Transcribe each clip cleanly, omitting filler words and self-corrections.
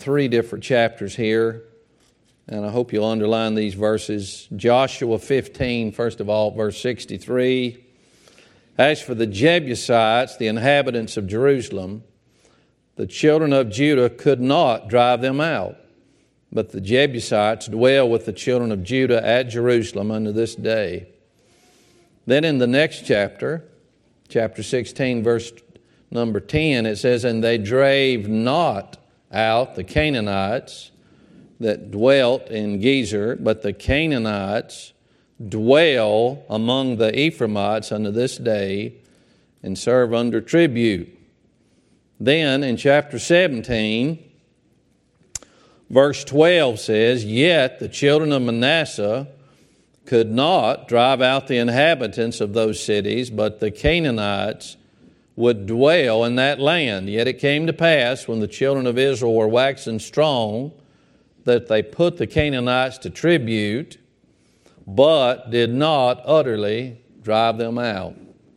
3 different chapters here, and I hope you'll underline these verses. Joshua 15, first of all, verse 63. As for the Jebusites, the inhabitants of Jerusalem, the children of Judah could not drive them out, but the Jebusites dwell with the children of Judah at Jerusalem unto this day. Then in the next chapter, chapter 16, verse number 10, it says, And they drave not out the Canaanites that dwelt in Gezer, but the Canaanites dwell among the Ephraimites unto this day, and serve under tribute. Then in chapter 17, verse 12 says, Yet the children of Manasseh could not drive out the inhabitants of those cities, but the Canaanites would dwell in that land. Yet it came to pass, when the children of Israel were waxing strong, that they put the Canaanites to tribute, but did not utterly drive them out.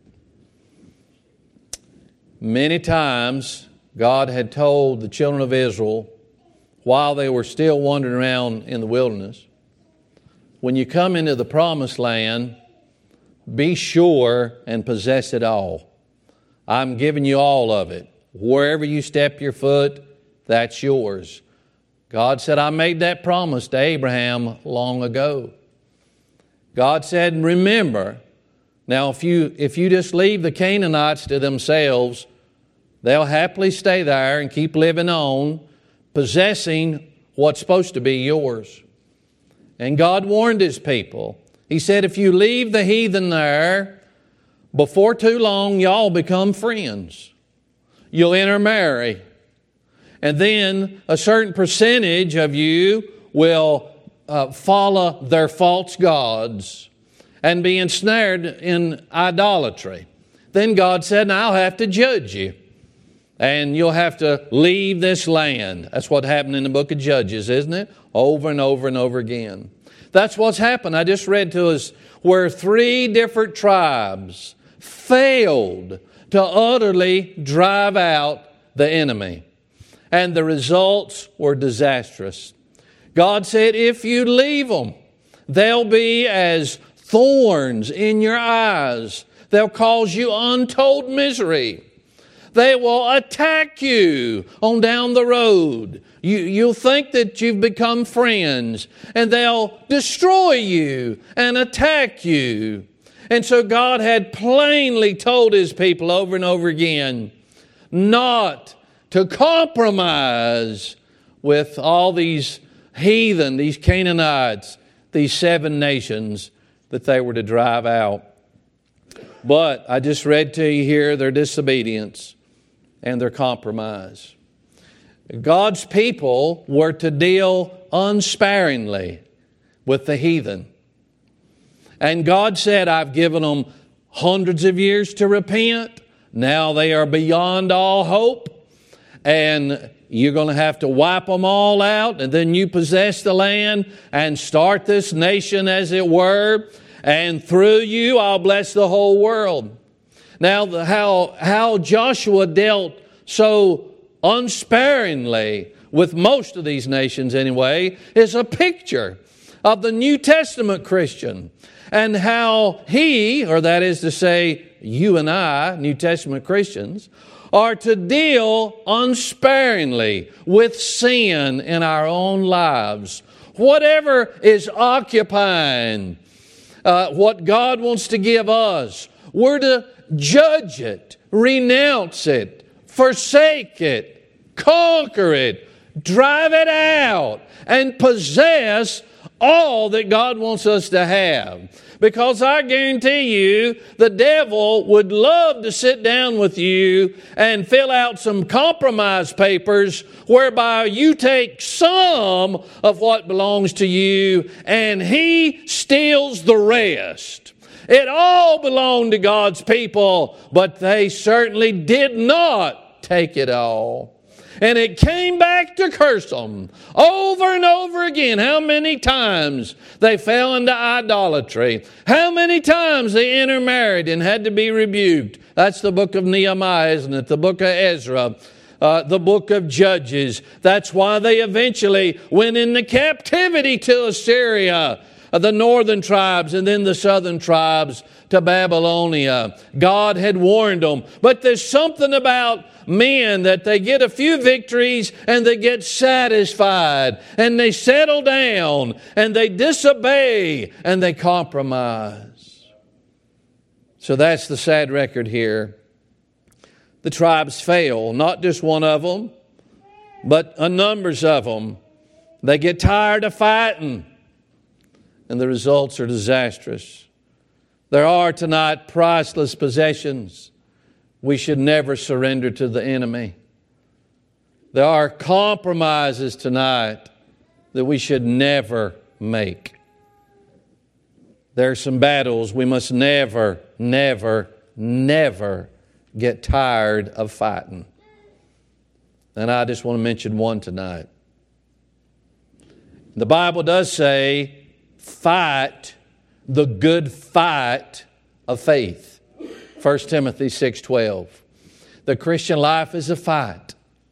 Many times God had told the children of Israel, while they were still wandering around in the wilderness, when you come into the promised land, be sure and possess it all. I'm giving you all of it. Wherever you step your foot, that's yours. God said, I made that promise to Abraham long ago. God said, remember, now if you just leave the Canaanites to themselves, they'll happily stay there and keep living on, possessing what's supposed to be yours. And God warned His people. He said, if you leave the heathen there, before too long, y'all become friends. You'll intermarry. And then a certain percentage of you will follow their false gods and be ensnared in idolatry. Then God said, now I'll have to judge you. And you'll have to leave this land. That's what happened in the book of Judges, isn't it? Over and over and over again. That's what's happened. I just read to us where 3 different tribes failed to utterly drive out the enemy. And the results were disastrous. God said, if you leave them, they'll be as thorns in your eyes. They'll cause you untold misery. They will attack you on down the road. You'll think that you've become friends, and they'll destroy you and attack you. And so God had plainly told His people over and over again not to compromise with all these heathen, these Canaanites, these 7 nations that they were to drive out. But I just read to you here their disobedience and their compromise. God's people were to deal unsparingly with the heathen. And God said, I've given them hundreds of years to repent. Now they are beyond all hope. And you're going to have to wipe them all out. And then you possess the land and start this nation, as it were. And through you, I'll bless the whole world. Now, how Joshua dealt so unsparingly with most of these nations anyway is a picture of the New Testament Christian, and how he, or that is to say, you and I, New Testament Christians, are to deal unsparingly with sin in our own lives. Whatever is occupying what God wants to give us, we're to judge it, renounce it, forsake it, conquer it, drive it out, and possess all that God wants us to have. Because I guarantee you, the devil would love to sit down with you and fill out some compromise papers whereby you take some of what belongs to you and he steals the rest. It all belonged to God's people, but they certainly did not take it all. And it came back to curse them over and over again. How many times they fell into idolatry. How many times they intermarried and had to be rebuked. That's the book of Nehemiah, isn't it? The book of Ezra. the book of Judges. That's why they eventually went into captivity to Assyria, the northern tribes and then the southern tribes to Babylonia. God had warned them. But there's something about men that they get a few victories and they get satisfied and they settle down and they disobey and they compromise. So that's the sad record here. The tribes fail, not just one of them, but a numbers of them. They get tired of fighting and the results are disastrous. There are tonight priceless possessions we should never surrender to the enemy. There are compromises tonight that we should never make. There are some battles we must never, never, never get tired of fighting. And I just want to mention one tonight. The Bible does say, fight the good fight of faith. 1 Timothy 6:12. The Christian life is a fight.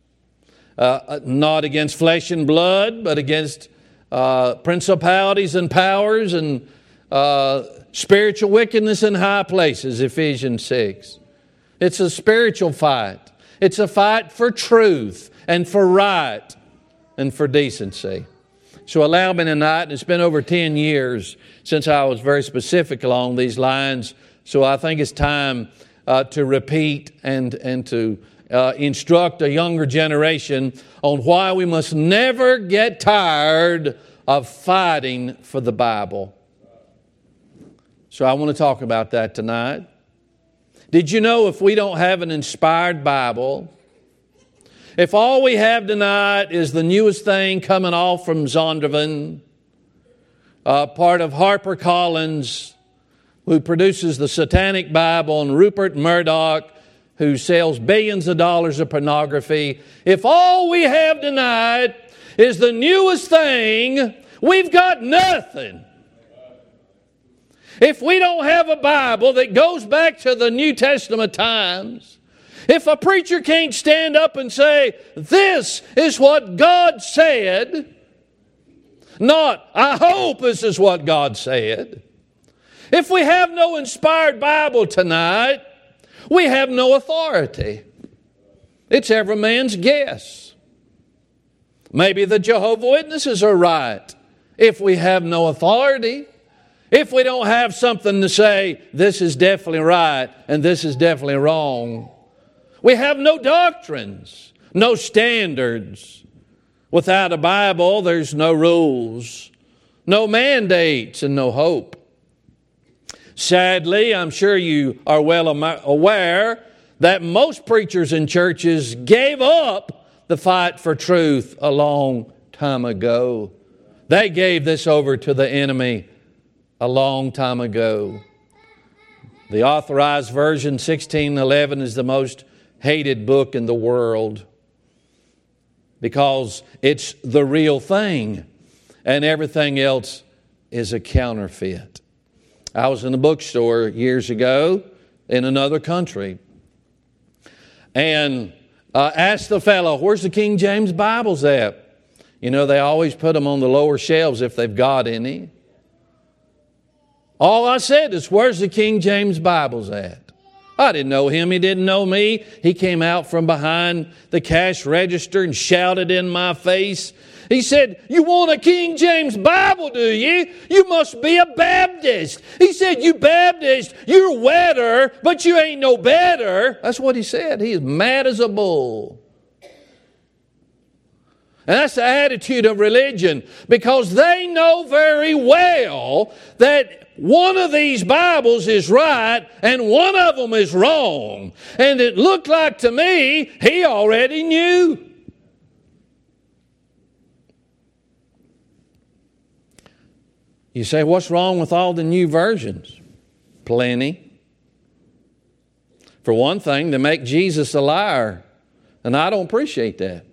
Not against flesh and blood, but against principalities and powers and spiritual wickedness in high places, Ephesians 6. It's a spiritual fight. It's a fight for truth and for right and for decency. So allow me tonight, and it's been over 10 years since I was very specific along these lines, so I think it's time to repeat and to instruct a younger generation on why we must never get tired of fighting for the Bible. So I want to talk about that tonight. Did you know if we don't have an inspired Bible, if all we have tonight is the newest thing coming off from Zondervan, part of HarperCollins, who produces the Satanic Bible, and Rupert Murdoch, who sells billions of dollars of pornography, if all we have tonight is the newest thing, we've got nothing. If we don't have a Bible that goes back to the New Testament times, if a preacher can't stand up and say, this is what God said, not, I hope this is what God said. If we have no inspired Bible tonight, we have no authority. It's every man's guess. Maybe the Jehovah's Witnesses are right if we have no authority. If we don't have something to say, this is definitely right and this is definitely wrong. We have no doctrines, no standards. Without a Bible, there's no rules, no mandates, and no hope. Sadly, I'm sure you are well aware that most preachers and churches gave up the fight for truth a long time ago. They gave this over to the enemy a long time ago. The Authorized Version 1611 is the most hated book in the world because it's the real thing and everything else is a counterfeit. I was in a bookstore years ago in another country and asked the fellow, where's the King James Bibles at? You know, they always put them on the lower shelves if they've got any. All I said is, where's the King James Bibles at? I didn't know him. He didn't know me. He came out from behind the cash register and shouted in my face. He said, you want a King James Bible, do you? You must be a Baptist. He said, you Baptist, you're wetter, but you ain't no better. That's what he said. He is mad as a bull. And that's the attitude of religion, because they know very well that one of these Bibles is right and one of them is wrong. And it looked like to me he already knew. You say, what's wrong with all the new versions? Plenty. For one thing, they make Jesus a liar. And I don't appreciate that.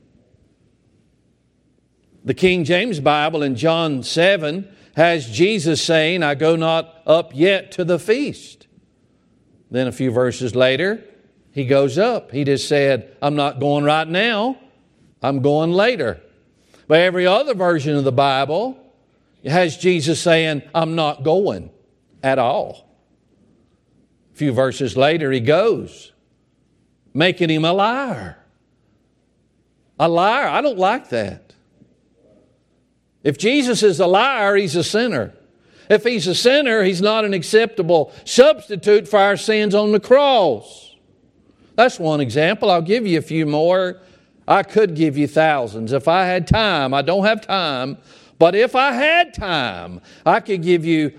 The King James Bible in John 7 has Jesus saying, I go not up yet to the feast. Then a few verses later, He goes up. He just said, I'm not going right now. I'm going later. But every other version of the Bible has Jesus saying, I'm not going at all. A few verses later, he goes, making him a liar. A liar. I don't like that. If Jesus is a liar, he's a sinner. If he's a sinner, he's not an acceptable substitute for our sins on the cross. That's one example. I'll give you a few more. I could give you thousands. If I had time, I don't have time, but if I had time, I could give you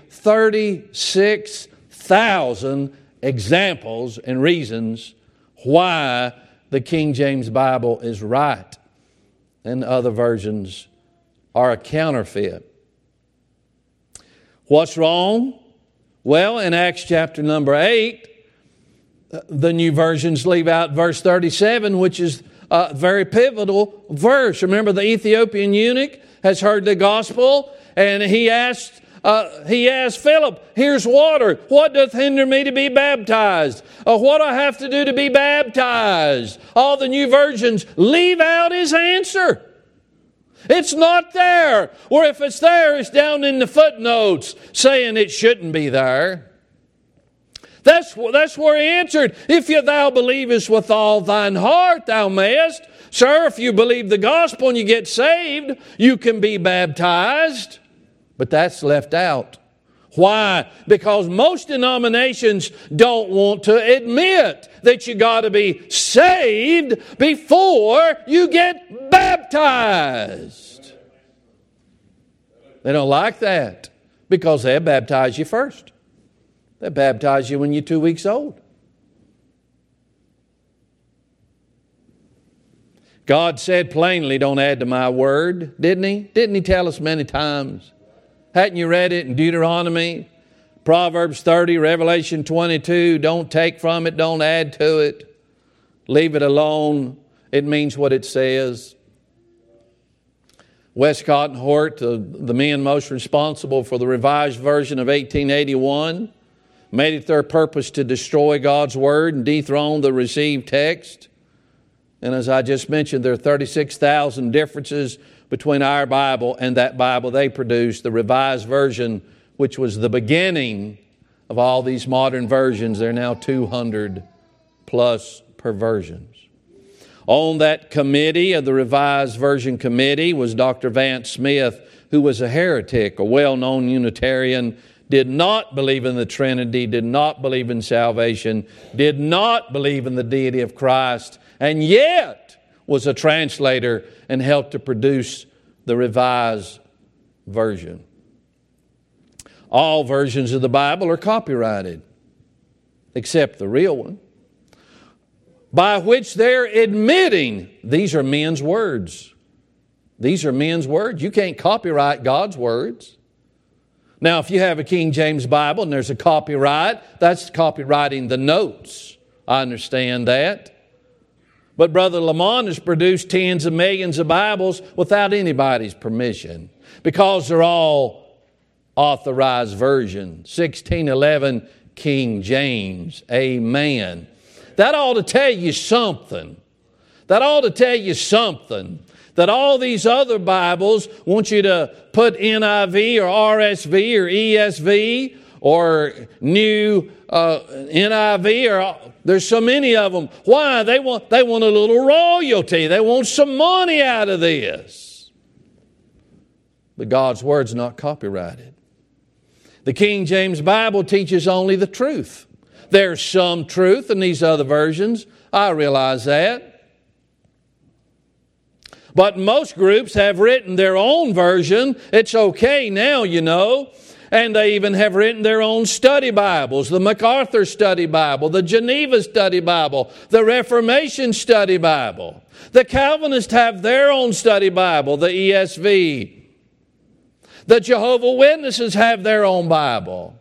36,000 examples and reasons why the King James Bible is right and other versions are a counterfeit. What's wrong? Well, in Acts chapter number 8, the new versions leave out verse 37, which is a very pivotal verse. Remember, the Ethiopian eunuch has heard the gospel, and he asked Philip, here's water. What doth hinder me to be baptized? What do I have to do to be baptized? All the new versions leave out his answer. It's not there. Or if it's there, it's down in the footnotes saying it shouldn't be there. That's where he answered. If thou believest with all thine heart, thou mayest. Sir, if you believe the gospel and you get saved, you can be baptized. But that's left out. Why? Because most denominations don't want to admit that you got to be saved before you get baptized. They don't like that because they baptize you first. They baptize you when you're 2 weeks old. God said plainly, don't add to my word, didn't He? Didn't He tell us many times? Hadn't you read it in Deuteronomy, Proverbs 30, Revelation 22? Don't take from it, don't add to it. Leave it alone. It means what it says. Westcott and Hort, the men most responsible for the Revised Version of 1881, made it their purpose to destroy God's Word and dethrone the received text. And as I just mentioned, there are 36,000 differences between our Bible and that Bible they produced, the Revised Version, which was the beginning of all these modern versions. There are now 200 plus perversions. On that committee of the Revised Version Committee was Dr. Vance Smith, who was a heretic, a well-known Unitarian, did not believe in the Trinity, did not believe in salvation, did not believe in the deity of Christ, and yet was a translator and helped to produce the Revised Version. All versions of the Bible are copyrighted, except the real one, by which they're admitting these are men's words. These are men's words. You can't copyright God's words. Now, if you have a King James Bible and there's a copyright, that's copyrighting the notes. I understand that. But Brother Lamont has produced tens of millions of Bibles without anybody's permission because they're all authorized versions. 1611 King James. Amen. That ought to tell you something. That ought to tell you something. That all these other Bibles want you to put NIV or RSV or ESV or new NIV, or there's so many of them. Why? They want a little royalty. They want some money out of this. But God's Word's not copyrighted. The King James Bible teaches only the truth. There's some truth in these other versions. I realize that. But most groups have written their own version. It's okay now, you know. And they even have written their own study Bibles. The MacArthur Study Bible, the Geneva Study Bible, the Reformation Study Bible. The Calvinists have their own study Bible, the ESV. The Jehovah's Witnesses have their own Bible.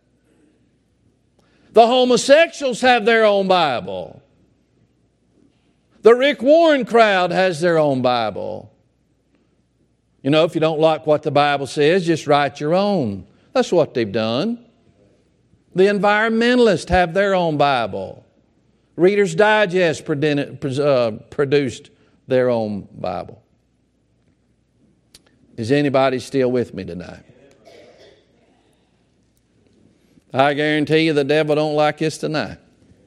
The homosexuals have their own Bible. The Rick Warren crowd has their own Bible. You know, if you don't like what the Bible says, just write your own. That's what they've done. The environmentalists have their own Bible. Reader's Digest produced their own Bible. Is anybody still with me tonight? I guarantee you the devil don't like this tonight.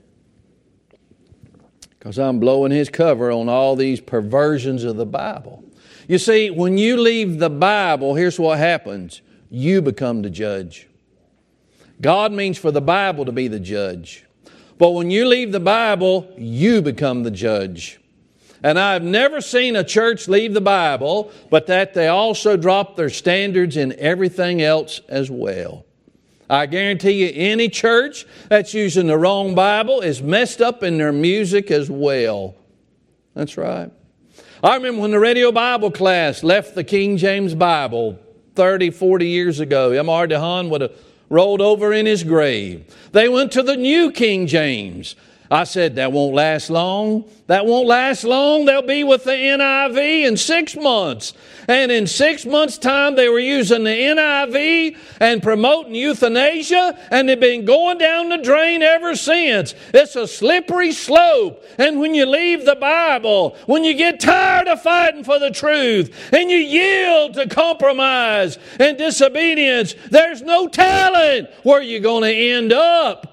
Because I'm blowing his cover on all these perversions of the Bible. You see, when you leave the Bible, here's what happens. You become the judge. God means for the Bible to be the judge. But when you leave the Bible, you become the judge. And I've never seen a church leave the Bible, but that they also drop their standards in everything else as well. I guarantee you any church that's using the wrong Bible is messed up in their music as well. That's right. I remember when the radio Bible class left the King James Bible 30, 40 years ago. M.R. DeHaan would have rolled over in his grave. They went to the New King James. I said, that won't last long. That won't last long. They'll be with the NIV in 6 months. And in 6 months' time, they were using the NIV and promoting euthanasia, and they've been going down the drain ever since. It's a slippery slope. And when you leave the Bible, when you get tired of fighting for the truth, and you yield to compromise and disobedience, there's no telling where you're going to end up.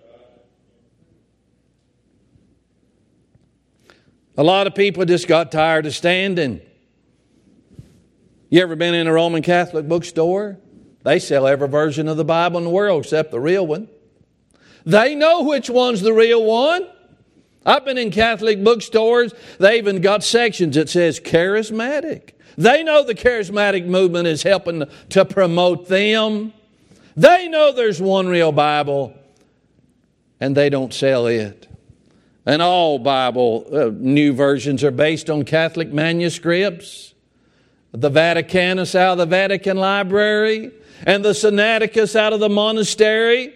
A lot of people just got tired of standing. You ever been in a Roman Catholic bookstore? They sell every version of the Bible in the world except the real one. They know which one's the real one. I've been in Catholic bookstores. They even got sections that says charismatic. They know the charismatic movement is helping to promote them. They know there's one real Bible, and they don't sell it. And all Bible new versions are based on Catholic manuscripts. The Vaticanus out of the Vatican Library, and the Sinaiticus out of the monastery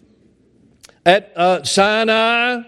at Sinai,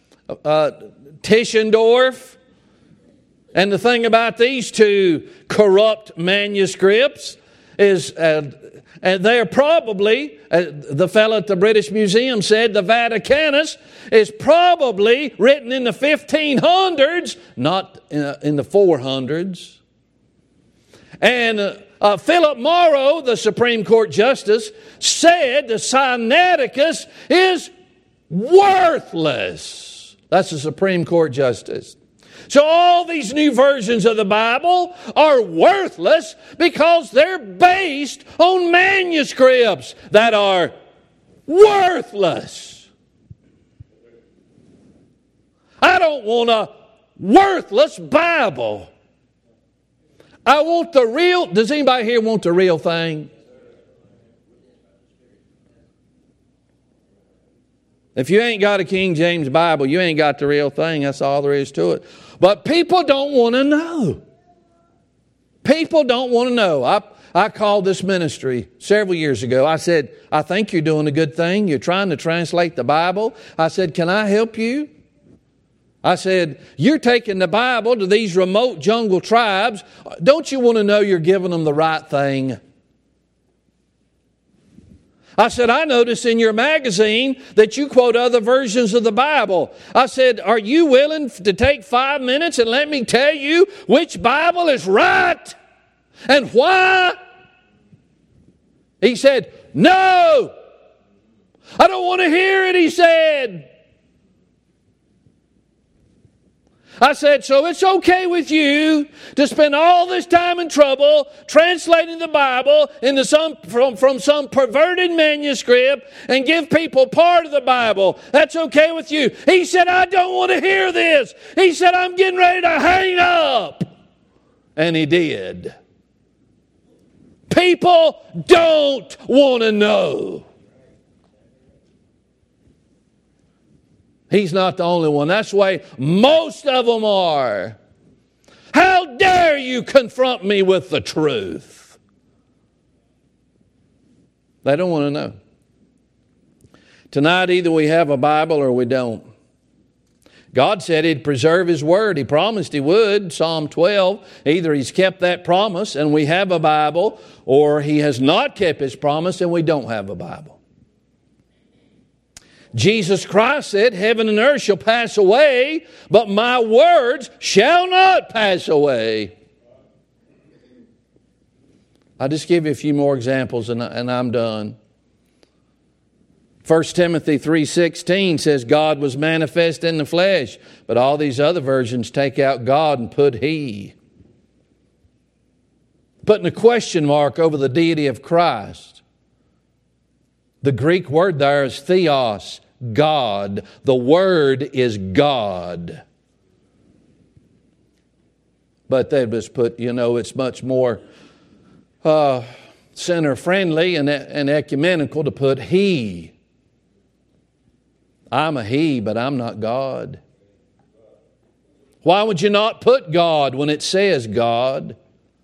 Tischendorf. And the thing about these two corrupt manuscripts is, and they're probably, the fellow at the British Museum said, the Vaticanus is probably written in the 1500s, not in the 400s. And Philip Morrow, the Supreme Court Justice, said the Sinaiticus is worthless. That's the Supreme Court Justice. So all these new versions of the Bible are worthless because they're based on manuscripts that are worthless. I don't want a worthless Bible. I want the real. Does anybody here want the real thing? If you ain't got a King James Bible, you ain't got the real thing. That's all there is to it. But people don't want to know. People don't want to know. I called this ministry several years ago. I said, I think you're doing a good thing. You're trying to translate the Bible. I said, can I help you? I said, you're taking the Bible to these remote jungle tribes. Don't you want to know you're giving them the right thing? I said, I notice in your magazine that you quote other versions of the Bible. I said, are you willing to take 5 minutes and let me tell you which Bible is right and why? He said, no. I don't want to hear it, he said. I said, so it's okay with you to spend all this time and trouble translating the Bible into from some perverted manuscript and give people part of the Bible. That's okay with you. He said, I don't want to hear this. He said, I'm getting ready to hang up. And he did. People don't want to know. He's not the only one. That's the way most of them are. How dare you confront me with the truth? They don't want to know. Tonight, either we have a Bible or we don't. God said He'd preserve His Word. He promised He would. Psalm 12. Either He's kept that promise and we have a Bible, or He has not kept His promise and we don't have a Bible. Jesus Christ said, heaven and earth shall pass away, but my words shall not pass away. I'll just give you a few more examples and I'm done. 1 Timothy 3:16 says God was manifest in the flesh, but all these other versions take out God and put He. Putting a question mark over the deity of Christ. The Greek word there is theos, God. The Word is God. But they just put, it's much more center-friendly and ecumenical to put He. I'm a He, but I'm not God. Why would you not put God when it says God?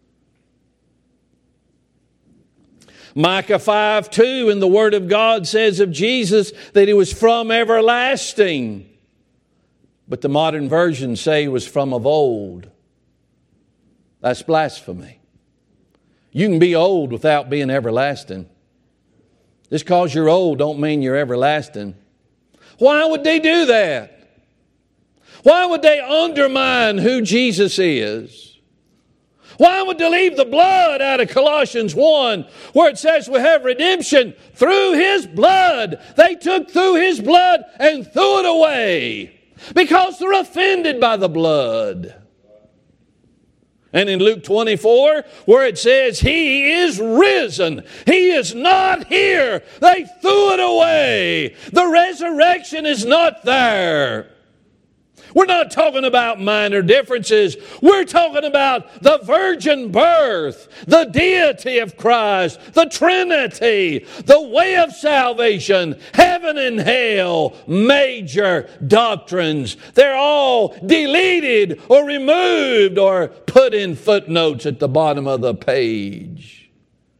Micah 5:2 in the Word of God says of Jesus that He was from everlasting. But the modern versions say He was from of old. That's blasphemy. You can be old without being everlasting. Just because you're old don't mean you're everlasting. Why would they do that? Why would they undermine who Jesus is? Why would they leave the blood out of Colossians 1 where it says we have redemption through His blood? They took through His blood and threw it away because they're offended by the blood. And in Luke 24 where it says He is risen, He is not here, they threw it away. The resurrection is not there. We're not talking about minor differences. We're talking about the virgin birth, the deity of Christ, the Trinity, the way of salvation, heaven and hell, major doctrines. They're all deleted or removed or put in footnotes at the bottom of the page.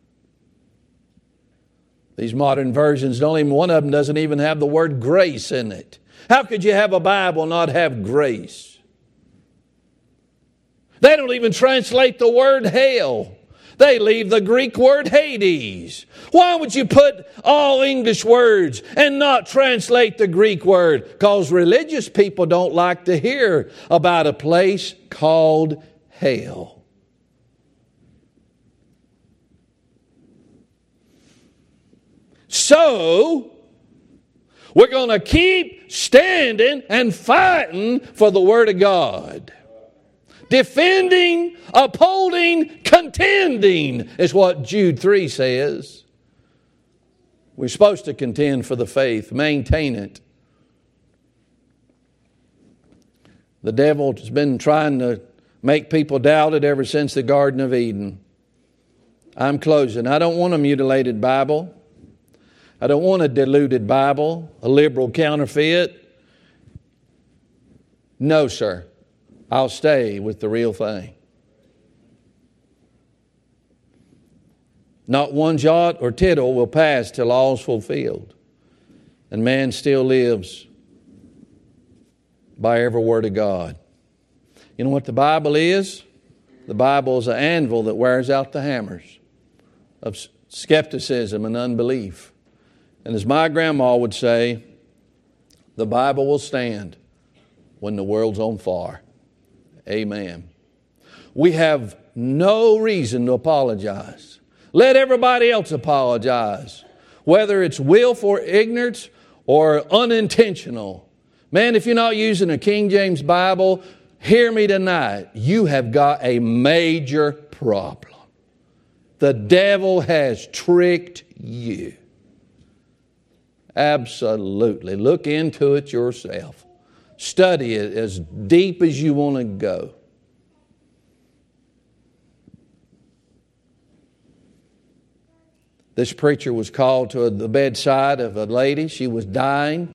These modern versions, one of them doesn't even have the word grace in it. How could you have a Bible and not have grace? They don't even translate the word hell. They leave the Greek word Hades. Why would you put all English words and not translate the Greek word? Because religious people don't like to hear about a place called hell. So, we're going to keep standing and fighting for the Word of God. Defending, upholding, contending is what Jude 3 says. We're supposed to contend for the faith, maintain it. The devil has been trying to make people doubt it ever since the Garden of Eden. I'm closing. I don't want a mutilated Bible. I don't want a diluted Bible, a liberal counterfeit. No, sir. I'll stay with the real thing. Not one jot or tittle will pass till all's fulfilled. And man still lives by every word of God. You know what the Bible is? The Bible is an anvil that wears out the hammers of skepticism and unbelief. And as my grandma would say, the Bible will stand when the world's on fire. Amen. We have no reason to apologize. Let everybody else apologize, whether it's willful ignorance or unintentional. Man, if you're not using a King James Bible, hear me tonight. You have got a major problem. The devil has tricked you. Absolutely. Look into it yourself. Study it as deep as you want to go. This preacher was called to the bedside of a lady. She was dying.